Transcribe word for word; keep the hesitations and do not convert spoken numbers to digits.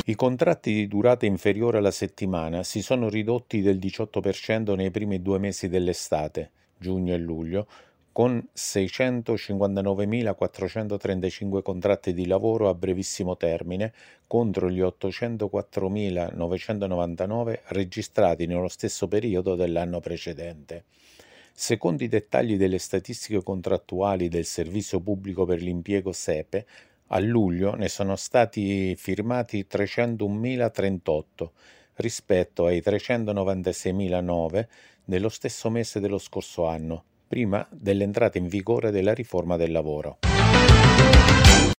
I contratti di durata inferiore alla settimana si sono ridotti del diciotto per cento nei primi due mesi dell'estate, giugno e luglio, con seicentocinquantanovemilaquattrocentotrentacinque contratti di lavoro a brevissimo termine contro gli ottocentoquattromilanovecentonovantanove registrati nello stesso periodo dell'anno precedente. Secondo i dettagli delle statistiche contrattuali del Servizio Pubblico per l'Impiego SEPE, a luglio ne sono stati firmati trecentounilatrentotto rispetto ai trecentonovantaseimilanove nello stesso mese dello scorso anno, prima dell'entrata in vigore della riforma del lavoro.